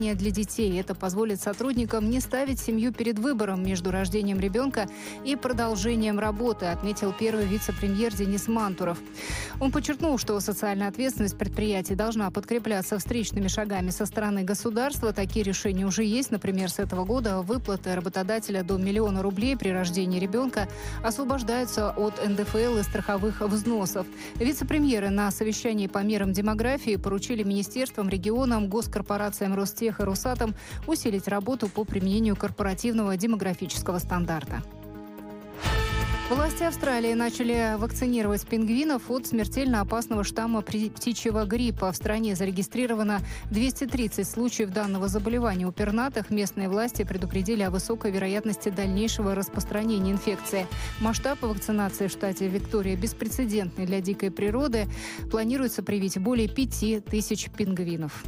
для детей. Это позволит сотрудникам не ставить семью перед выбором между рождением ребенка и продолжением работы, отметил первый вице-премьер Денис Мантуров. Он подчеркнул, что социальная ответственность предприятий должна подкрепляться встречными шагами со стороны государства. Такие решения уже есть. Например, с этого года выплаты работодателя до 1 миллиона рублей при рождении ребенка освобождаются от НДФЛ и страховых взносов. Вице-премьеры на совещании по мерам демографии поручили министерствам, регионам, госкорпорациям Ростех и Росатом усилить работу по применению корпоративного демографического стандарта. Власти Австралии начали вакцинировать пингвинов от смертельно опасного штамма птичьего гриппа. В стране зарегистрировано 230 случаев данного заболевания у пернатых. Местные власти предупредили о высокой вероятности дальнейшего распространения инфекции. Масштаб вакцинации в штате Виктория беспрецедентный для дикой природы. Планируется привить более 5000 пингвинов.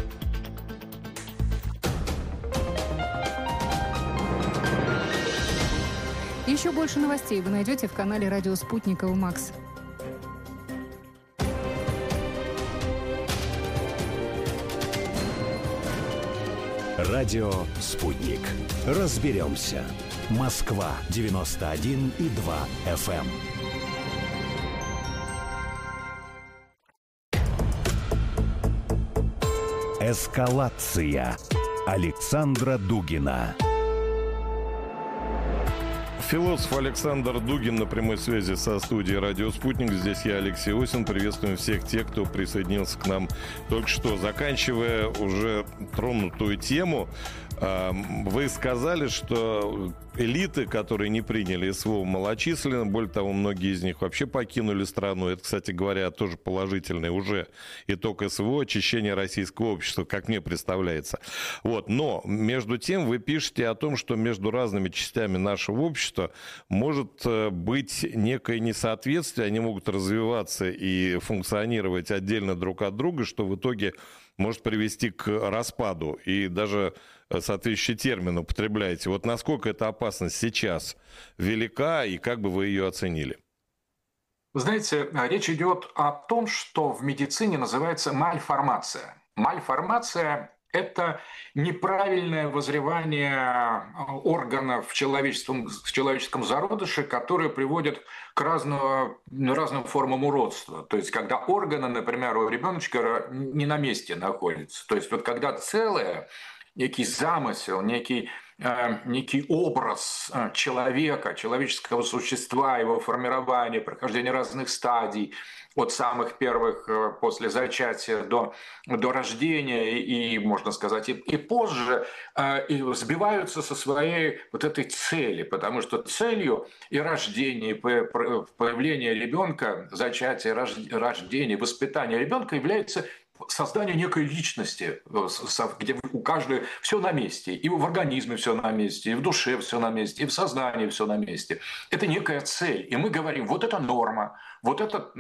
Еще больше новостей вы найдете в канале «Радио Спутник» ЛМАКС. Радио «Спутник». Разберемся. Москва, 91,2 FM. Эскалация. Александра Дугина. Философ Александр Дугин на прямой связи со студией «Радио Спутник». Здесь я, Алексей Осин. Приветствуем всех тех, кто присоединился к нам только что. Заканчивая уже тронутую тему, вы сказали, что элиты, которые не приняли СВО, малочисленны. Более того, многие из них вообще покинули страну. Это, кстати говоря, тоже положительный уже итог СВО, очищение российского общества, как мне представляется. Вот. Но, между тем, вы пишете о том, что между разными частями нашего общества может быть некое несоответствие, они могут развиваться и функционировать отдельно друг от друга, что в итоге может привести к распаду, и даже соответствующий термин употребляете. Вот насколько эта опасность сейчас велика, и как бы вы ее оценили? Вы знаете, речь идет о том, что в медицине называется мальформация. Мальформация – это неправильное возревание органов в человеческом зародыше, которое приводит к разным формам уродства. То есть, когда органы, например, у ребеночка не на месте находятся. То есть, вот когда целое, некий замысел, некий образ человека, человеческого существа, его формирование, прохождение разных стадий, от самых первых после зачатия до рождения и, можно сказать, и позже, и сбиваются со своей вот этой цели, потому что целью и рождения, и появления ребенка, зачатия, рождения, воспитания ребенка является создание некой личности, где у каждого все на месте, и в организме все на месте, и в душе все на месте, и в сознании все на месте. Это некая цель, и мы говорим, вот это норма, вот это,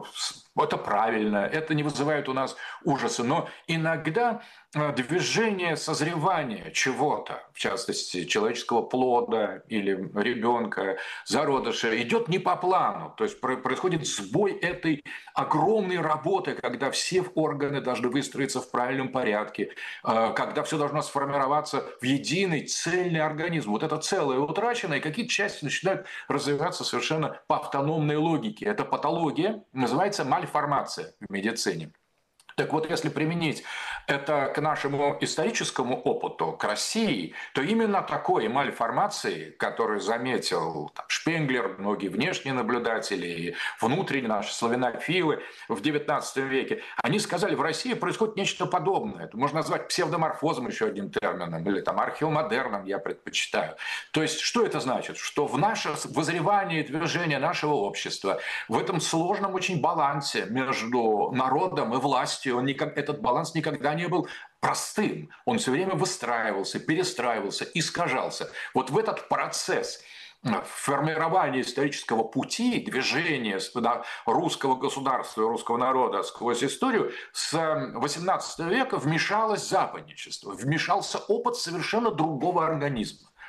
это правильно, это не вызывает у нас ужаса, но иногда движение созревания чего-то, в частности, человеческого плода или ребенка, зародыша, идет не по плану. То есть происходит сбой этой огромной работы, когда все органы должны выстроиться в правильном порядке, когда все должно сформироваться в единый цельный организм. Вот это целое утрачено, и какие-то части начинают развиваться совершенно по автономной логике. Это патология, называется мальформация в медицине. Так вот, если применить это к нашему историческому опыту, к России, то именно такой мальформации, которую заметил Шпенглер, многие внешние наблюдатели и внутренние наши славянофилы в XIX веке, они сказали, в России происходит нечто подобное. Это можно назвать псевдоморфозом, еще одним термином, или археомодерном, я предпочитаю. То есть, что это значит? Что в наше воззревание и движение нашего общества, в этом сложном очень балансе между народом и властью, этот баланс никогда не был простым. Он все время выстраивался, перестраивался, искажался. Вот в этот процесс формирования исторического пути, движения русского государства и русского народа сквозь историю с XVIII века вмешалось западничество, вмешался опыт совершенно другого организма.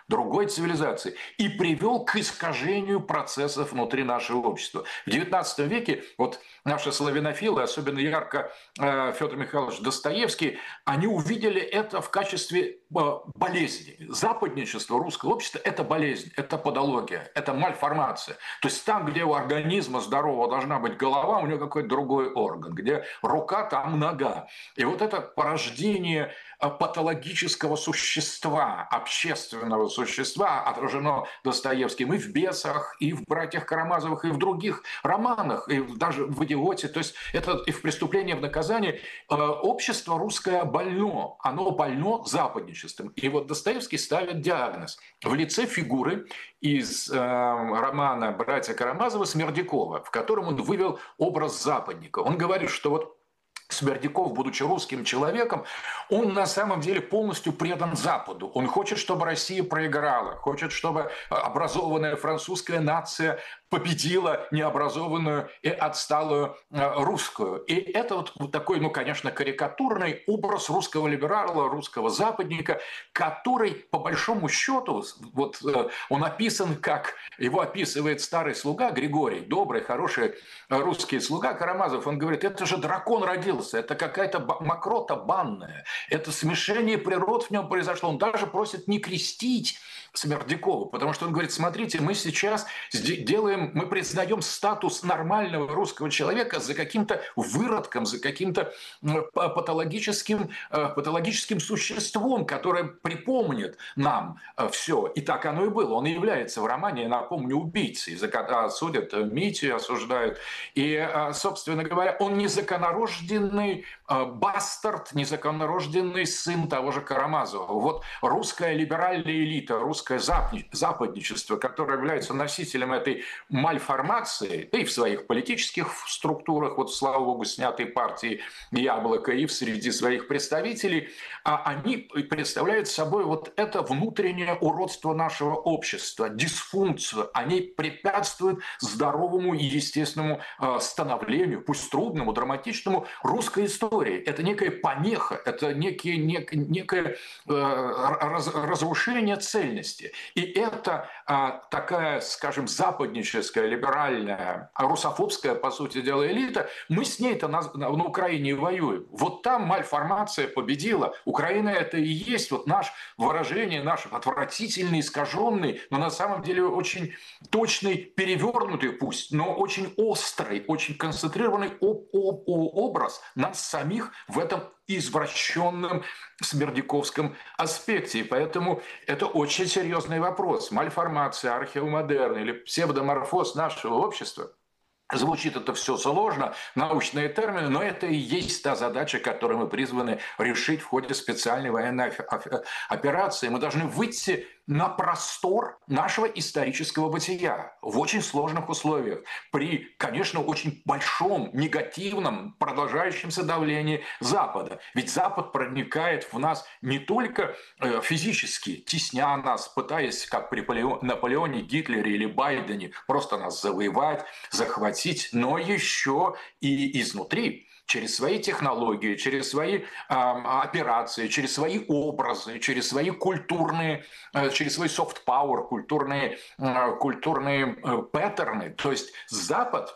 другой цивилизации и привел к искажению процессов внутри нашего общества. В XIX веке вот наши славянофилы, особенно ярко Федор Михайлович Достоевский, они увидели это в качестве болезни. Западничество русского общества – это болезнь, это патология, это мальформация. То есть там, где у организма здорового должна быть голова, у него какой-то другой орган, где рука, там нога. И вот это порождение патологического существа, общественного существа отражено Достоевским и в «Бесах», и в «Братьях Карамазовых», и в других романах, и даже в «Идиоте». То есть это и в «Преступлении в наказании». Общество русское больно, оно больно западничеством. И вот Достоевский ставит диагноз в лице фигуры из романа «Братья Карамазовы» Смердякова, в котором он вывел образ западника. Он говорит, что вот Смердяков, будучи русским человеком, он на самом деле полностью предан Западу. Он хочет, чтобы Россия проиграла, хочет, чтобы образованная французская нация победила необразованную и отсталую русскую. И это вот такой, ну, конечно, карикатурный образ русского либерала, русского западника, который, по большому счету, вот он описан как, его описывает старый слуга Григорий, добрый, хороший русский слуга Карамазов. Он говорит, это же дракон родился, это какая-то мокрота банная, это смешение природ в нем произошло. Он даже просит не крестить Смердякова, потому что он говорит, смотрите, мы сейчас мы признаем статус нормального русского человека за каким-то выродком, за каким-то патологическим существом, которое припомнит нам все. И так оно и было. Он и является в романе, я напомню, убийцей, за которого судят Митю, осуждают. И, собственно говоря, он незаконнорожденный бастард, незаконнорожденный сын того же Карамазова. Вот русская либеральная элита, русское западничество, которое является носителем этой мальформации, и в своих политических структурах, вот, слава богу, снятой партии «Яблоко», и среди своих представителей, они представляют собой вот это внутреннее уродство нашего общества, дисфункцию. Они препятствуют здоровому и естественному становлению, пусть трудному, драматичному, русской истории. Это некая помеха, это некое разрушение цельности. И это такая, скажем, западническая, либеральная, русофобская, по сути дела, элита, мы с ней-то на Украине воюем. Вот там мальформация победила. Украина – это и есть вот наш выражение, наш отвратительный, искаженный, но на самом деле очень точный, перевернутый пусть, но очень острый, очень концентрированный образ нас самих в этом извращенном смердяковском аспекте. И поэтому это очень серьезный вопрос. Мальформация, археомодерн или псевдоморфоз нашего общества. Звучит это все сложно, научные термины, но это и есть та задача, которую мы призваны решить в ходе специальной военной операции. Мы должны выйти на простор нашего исторического бытия в очень сложных условиях, при, конечно, очень большом, негативном, продолжающемся давлении Запада. Ведь Запад проникает в нас не только физически, тесня нас, пытаясь, как при Наполеоне, Гитлере или Байдене, просто нас завоевать, захватить, но еще и изнутри. Через свои технологии, через свои операции, через свои образы, через свои культурные, через свой soft power, культурные паттерны. То есть Запад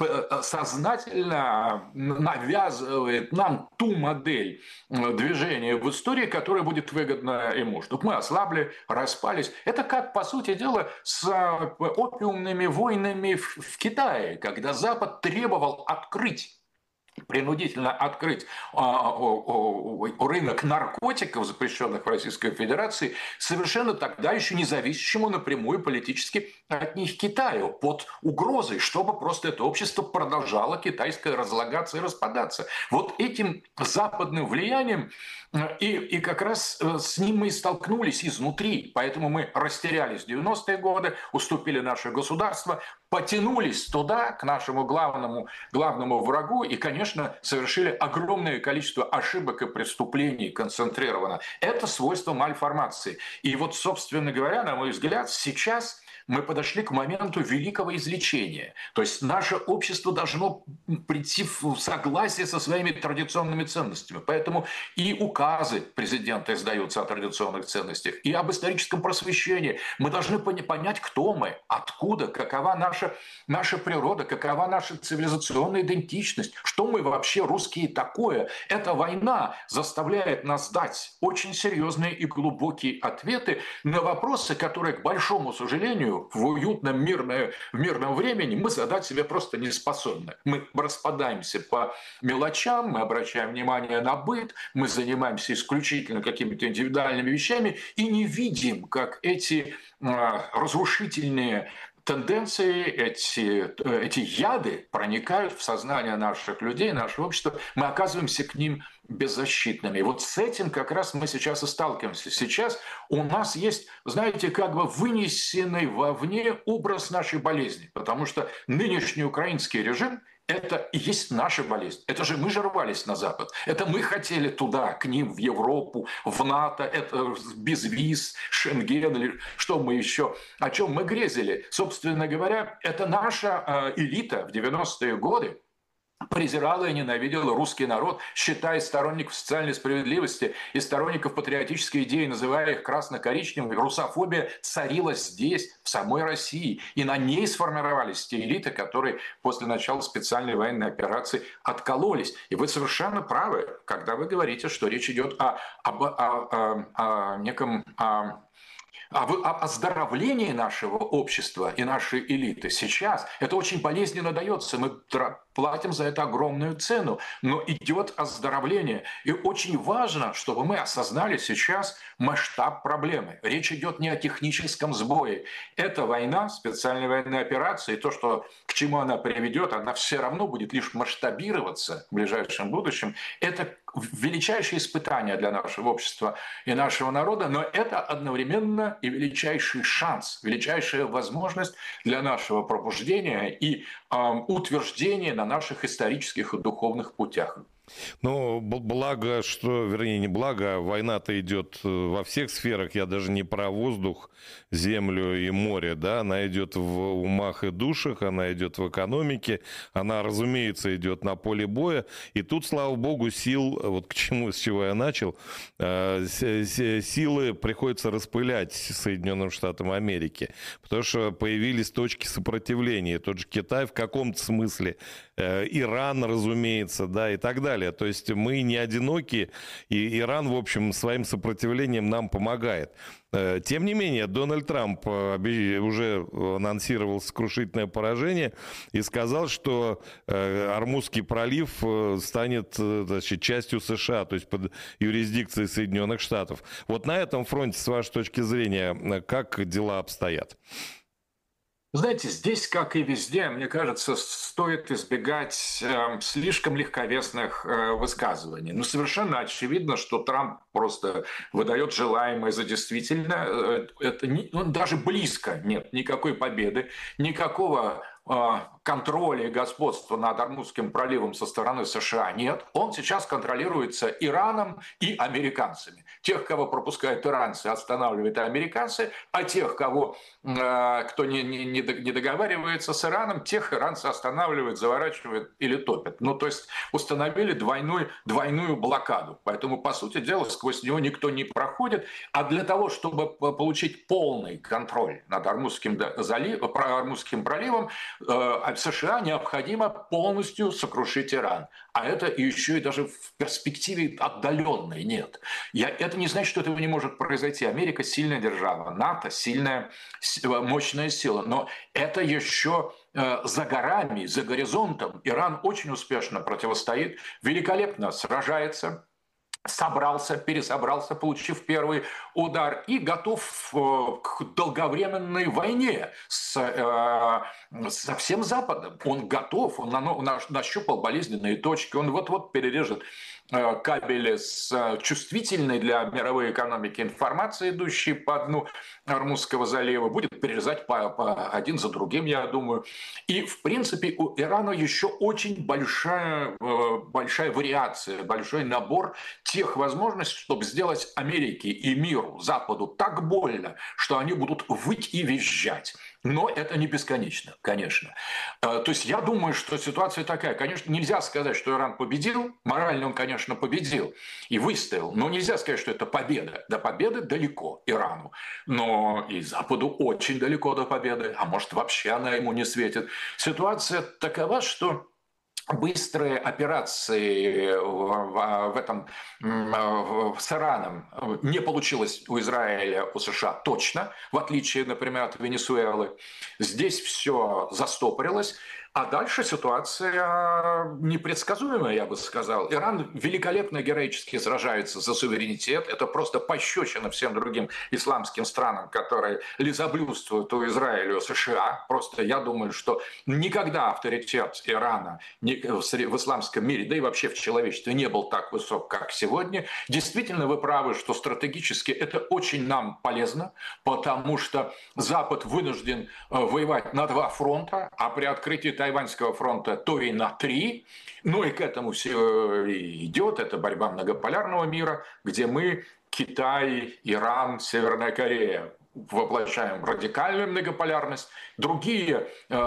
сознательно навязывает нам ту модель движения в истории, которая будет выгодна ему, чтобы мы ослабли, распались. Это как, по сути дела, с опиумными войнами в Китае, когда Запад требовал принудительно открыть рынок наркотиков, запрещенных в Российской Федерации, совершенно тогда еще не зависящему напрямую политически от них Китаю, под угрозой, чтобы просто это общество продолжало китайское разлагаться и распадаться. Вот этим западным влиянием и как раз с ним мы и столкнулись изнутри. Поэтому мы растерялись в 90-е годы, уступили наше государство, потянулись туда, к нашему главному врагу, и, конечно, совершили огромное количество ошибок и преступлений концентрированно. Это свойство мальформации. И вот, собственно говоря, на мой взгляд, сейчас мы подошли к моменту великого излечения. То есть наше общество должно прийти в согласие со своими традиционными ценностями. Поэтому и указы президента издаются о традиционных ценностях, и об историческом просвещении. Мы должны понять, кто мы, откуда, какова наша природа, какова наша цивилизационная идентичность, что мы вообще русские такое. Эта война заставляет нас дать очень серьезные и глубокие ответы на вопросы, которые, к большому сожалению, в уютном мирном времени мы задать себе просто не способны. Мы распадаемся по мелочам, мы обращаем внимание на быт, мы занимаемся исключительно какими-то индивидуальными вещами и не видим, как эти разрушительные тенденции, эти яды проникают в сознание наших людей, нашего общества, мы оказываемся к ним беззащитными. И вот с этим как раз мы сейчас и сталкиваемся. Сейчас у нас есть, знаете, как бы вынесенный вовне образ нашей болезни, потому что нынешний украинский режим – это и есть наша болезнь. Это же мы же рвались на Запад. Это мы хотели туда, к ним, в Европу, в НАТО, это без виз, Шенген или что мы еще, о чем мы грезили. Собственно говоря, это наша элита в 90-е годы презирала и ненавидела русский народ, считая сторонников социальной справедливости и сторонников патриотической идеи, называя их красно-коричневыми. Русофобия царила здесь, в самой России. И на ней сформировались те элиты, которые после начала специальной военной операции откололись. И вы совершенно правы, когда вы говорите, что речь идет о неком... о оздоровлении нашего общества и нашей элиты сейчас. Это очень болезненно дается. Мы платим за это огромную цену. Но идет оздоровление. И очень важно, чтобы мы осознали сейчас масштаб проблемы. Речь идет не о техническом сбое. Эта война, специальная военная операция, и то, что, к чему она приведет, она все равно будет лишь масштабироваться в ближайшем будущем. Это величайшее испытание для нашего общества и нашего народа, но это одновременно и величайший шанс, величайшая возможность для нашего пробуждения и утверждения на наших исторических и духовных путях. Ну, благо, что, вернее, не благо, а война-то идет во всех сферах, я даже не про воздух, землю и море, да, она идет в умах и душах, она идет в экономике, она, разумеется, идет на поле боя, и тут, слава богу, сил, вот к чему, с чего я начал, силы приходится распылять Соединенным Штатам Америки, потому что появились точки сопротивления, тот же Китай в каком-то смысле, Иран, разумеется, да, и так далее. То есть мы не одиноки, и Иран, в общем, своим сопротивлением нам помогает. Тем не менее, Дональд Трамп уже анонсировал сокрушительное поражение и сказал, что Ормузский пролив станет, значит, частью США, то есть под юрисдикцией Соединенных Штатов. Вот на этом фронте, с вашей точки зрения, как дела обстоят? Знаете, здесь, как и везде, мне кажется, стоит избегать слишком легковесных высказываний. Но совершенно очевидно, что Трамп просто выдает желаемое за действительно. Он даже близко нет никакой победы, никакого контроля и господства над Ормузским проливом со стороны США нет. Он сейчас контролируется Ираном и американцами. Тех, кого пропускают иранцы, останавливают американцы, а тех, кто не договаривается с Ираном, тех иранцы останавливают, заворачивают или топят. Ну, то есть установили двойную блокаду. Поэтому, по сути дела, сквозь него никто не проходит. А для того, чтобы получить полный контроль над Ормузским проливом, США необходимо полностью сокрушить Иран. А это еще и даже в перспективе отдаленной нет. Это не значит, что этого не может произойти. Америка сильная держава, НАТО сильная, мощная сила. Но это еще за горами, за горизонтом. Иран очень успешно противостоит, великолепно сражается, пересобрался, получив первый удар, и готов к долговременной войне со всем Западом. Он готов, он нащупал болезненные точки, он вот-вот перережет кабели с чувствительной для мировой экономики информацией, идущей по дну Ормузского залива, будет перерезать по один за другим, я думаю. И, в принципе, у Ирана еще очень большая вариация, большой набор тех возможностей, чтобы сделать Америке и миру, Западу так больно, что они будут выть и визжать. Но это не бесконечно, конечно. То есть я думаю, что ситуация такая. Конечно, нельзя сказать, что Иран победил. Морально он, конечно, победил и выстоял. Но нельзя сказать, что это победа. До победы далеко Ирану. Но и Западу очень далеко до победы. А может, вообще она ему не светит. Ситуация такова, что быстрые операции с Ираном не получилось у Израиля, у США точно, в отличие, например, от Венесуэлы. Здесь все застопорилось. А дальше ситуация непредсказуемая, я бы сказал. Иран великолепно героически сражается за суверенитет. Это просто пощечина всем другим исламским странам, которые лизоблюдствуют у Израиля, у США. Просто я думаю, что никогда авторитет Ирана в исламском мире, да и вообще в человечестве, не был так высок, как сегодня. Действительно, вы правы, что стратегически это очень нам полезно, потому что Запад вынужден воевать на 2 фронта, а при открытии Тайваньского фронта то и на 3. Ну и к этому все идет. Это борьба многополярного мира, где мы, Китай, Иран, Северная Корея, воплощаем радикальную многополярность. Другие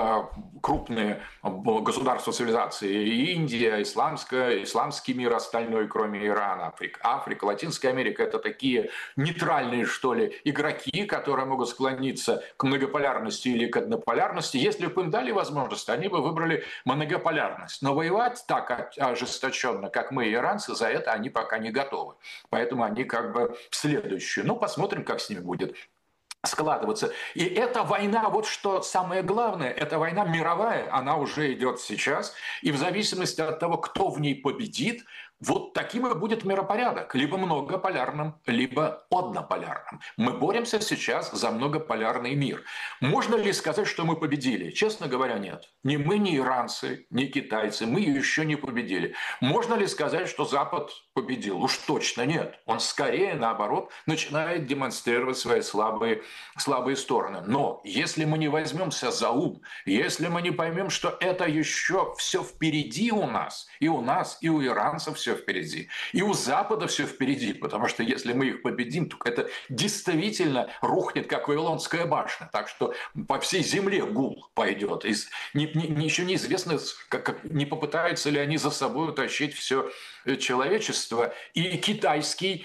крупные государства цивилизации, Индия, исламский мир остальной, кроме Ирана, Африка, Латинская Америка, это такие нейтральные, что ли, игроки, которые могут склониться к многополярности или к однополярности. Если бы им дали возможность, они бы выбрали многополярность. Но воевать так ожесточенно, как мы, иранцы, за это они пока не готовы. Поэтому они как бы следующие. Ну, посмотрим, как с ними будет складываться. И эта война, вот что самое главное, эта война мировая, она уже идет сейчас, и в зависимости от того, кто в ней победит, вот таким и будет миропорядок, либо многополярным, либо однополярным. Мы боремся сейчас за многополярный мир. Можно ли сказать, что мы победили? Честно говоря, нет. Ни мы, ни иранцы, ни китайцы, мы еще не победили. Можно ли сказать, что Запад победил? Уж точно нет. Он скорее, наоборот, начинает демонстрировать свои слабые стороны. Но если мы не возьмемся за ум, если мы не поймем, что это еще все впереди у нас, и у иранцев все впереди, и у Запада все впереди, потому что если мы их победим, то это действительно рухнет, как Вавилонская башня. Так что по всей земле гул пойдет. И еще неизвестно, не попытаются ли они за собой утащить все человечество. И китайское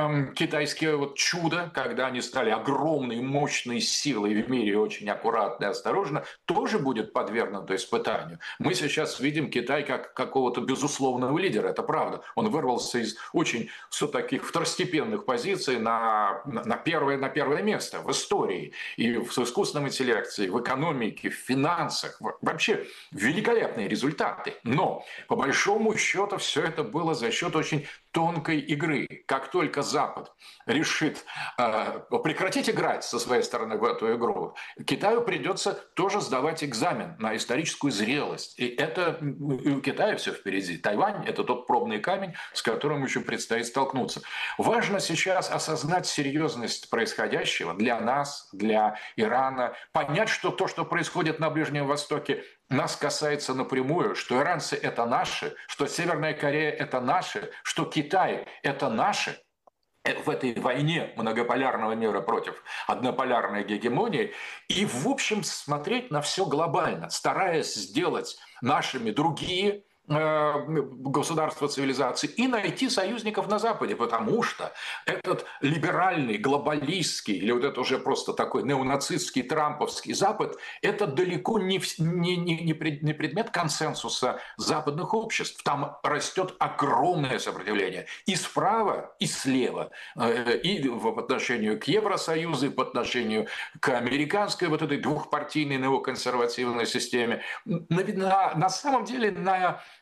вот чудо, когда они стали огромной, мощной силой в мире, очень аккуратно и осторожно, тоже будет подвергнуто испытанию. Мы сейчас видим Китай как какого-то безусловного лидера, это правда. Он вырвался из очень таких второстепенных позиций на первое место в истории. И в искусственном интеллекте, в экономике, в финансах. Вообще великолепные результаты. Но, по большому счету, все это было за счет очень тонкой игры. Как только Запад решит прекратить играть со своей стороны в эту игру, Китаю придется тоже сдавать экзамен на историческую зрелость. И это у Китая все впереди. Тайвань – это тот пробный камень, с которым еще предстоит столкнуться. Важно сейчас осознать серьезность происходящего для нас, для Ирана, понять, что то, что происходит на Ближнем Востоке, нас касается напрямую, что иранцы – это наши, что Северная Корея – это наши, что Китай – это наши. В этой войне многополярного мира против однополярной гегемонии. И, в общем, смотреть на все глобально, стараясь сделать нашими другие государства цивилизации и найти союзников на Западе, потому что этот либеральный, глобалистский или вот это уже просто такой неонацистский, трамповский Запад – это далеко не предмет консенсуса западных обществ. Там растет огромное сопротивление и справа, и слева, и по отношению к Евросоюзу, и по отношению к американской вот этой двухпартийной неоконсервативной системе. На самом деле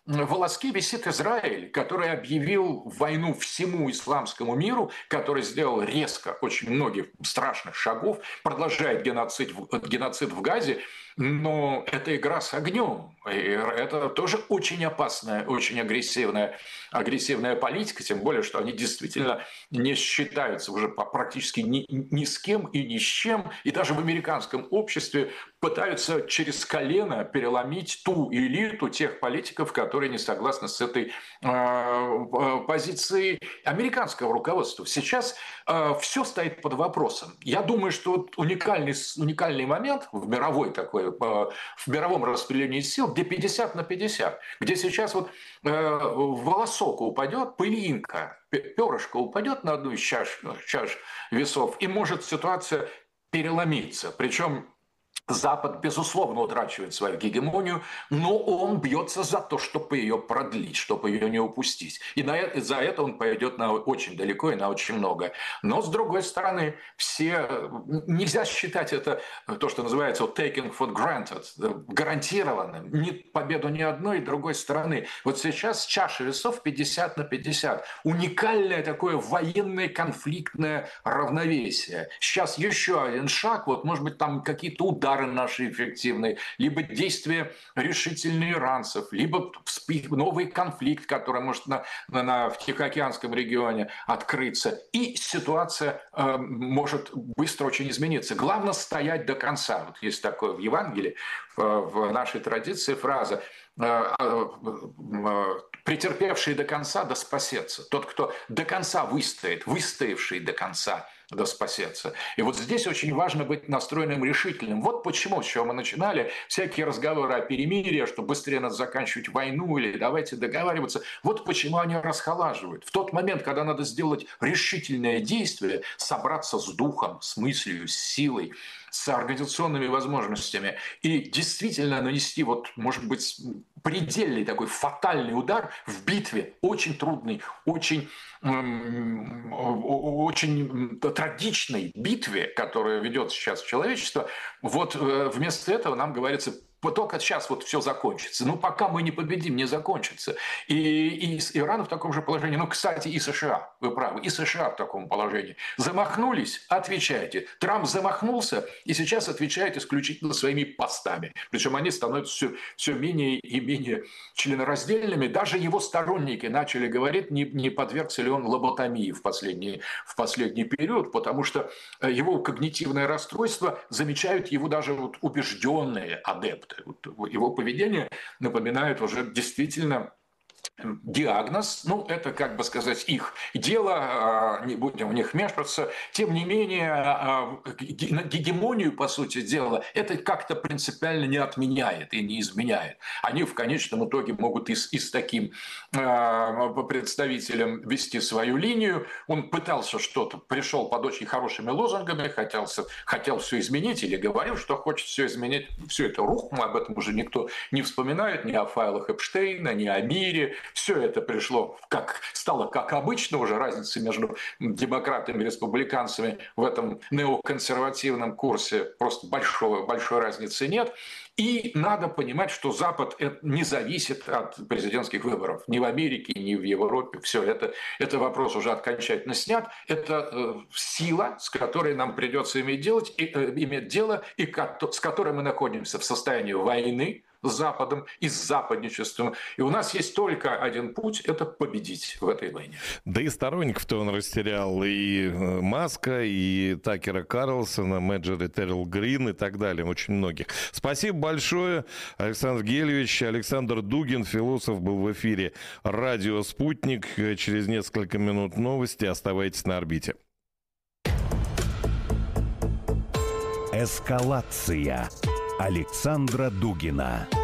волоске висит Израиль, который объявил войну всему исламскому миру, который сделал резко очень многих страшных шагов, продолжает геноцид в Газе, но это игра с огнем. И это тоже очень опасная, очень агрессивная политика, тем более, что они действительно не считаются уже практически ни с кем и ни с чем. И даже в американском обществе пытаются через колено переломить ту элиту тех политиков, которые не согласны с этой позицией американского руководства. Сейчас все стоит под вопросом. Я думаю, что вот уникальный момент в в мировом распределении сил, где 50 на 50, где сейчас вот волосок упадет, пылинка, перышко упадет на одну из чаш весов, и может ситуация переломиться. Причем Запад, безусловно, утрачивает свою гегемонию, но он бьется за то, чтобы ее продлить, чтобы ее не упустить. И за это он пойдет очень далеко и на очень много. Но, с другой стороны, нельзя считать это, то, что называется taking for granted, гарантированным. Победу ни одной и другой стороны. Вот сейчас чаша весов 50 на 50. Уникальное такое военное конфликтное равновесие. Сейчас еще один шаг, вот, может быть, там какие-то удары наши эффективные, либо действия решительные иранцев, либо новый конфликт, который может в Тихоокеанском регионе открыться. И ситуация может быстро очень измениться. Главное стоять до конца. Вот есть такое в Евангелии, в нашей традиции фраза: претерпевший до конца, да спасется. Тот, кто до конца выстоит, выстоявший до конца, да спасется. И вот здесь очень важно быть настроенным решительным. Вот почему, с чего мы начинали, всякие разговоры о перемирии, что быстрее надо заканчивать войну или давайте договариваться. Вот почему они расхолаживают. В тот момент, когда надо сделать решительное действие, собраться с духом, с мыслью, с силой, с организационными возможностями и действительно нанести, вот, может быть, предельный такой фатальный удар в битве, очень трудной, очень трагичной битве, которую ведет сейчас человечество, вот вместо этого нам говорится: только сейчас вот все закончится. Но пока мы не победим, не закончится. И Иран в таком же положении. Ну, кстати, и США, вы правы, и США в таком положении. Замахнулись, отвечайте. Трамп замахнулся, и сейчас отвечает исключительно своими постами. Причем они становятся все менее и менее членораздельными. Даже его сторонники начали говорить, не подвергся ли он лоботомии в последний период, потому что его когнитивное расстройство замечают его даже вот убежденные адепты. Его поведение напоминает уже действительно диагноз. Ну, это, как бы сказать, их дело, не будем в них вмешиваться. Тем не менее, гегемонию, по сути дела, это как-то принципиально не отменяет и не изменяет. Они в конечном итоге могут и с таким представителем вести свою линию. Он пытался что-то, пришел под очень хорошими лозунгами, хотел все изменить или говорил, что хочет все изменить. Все это рухнуло, об этом уже никто не вспоминает, ни о файлах Эпштейна, ни о мире. Все это стало как обычно, уже разницы между демократами и республиканцами в этом неоконсервативном курсе просто большой разницы нет. И надо понимать, что Запад не зависит от президентских выборов. Ни в Америке, ни в Европе. Все это вопрос уже окончательно снят. Это сила, с которой нам придется иметь дело, и с которой мы находимся в состоянии войны с Западом и с западничеством. И у нас есть только один путь – это победить в этой войне. Да и сторонников-то он растерял. И Маска, и Такера Карлсона, Мэджори Террell Грин и так далее. Очень многих. Спасибо большое, Александр Гельевич. Александр Дугин, философ, был в эфире «Радио Спутник». Через несколько минут новости. Оставайтесь на орбите. Эскалация Александра Дугина.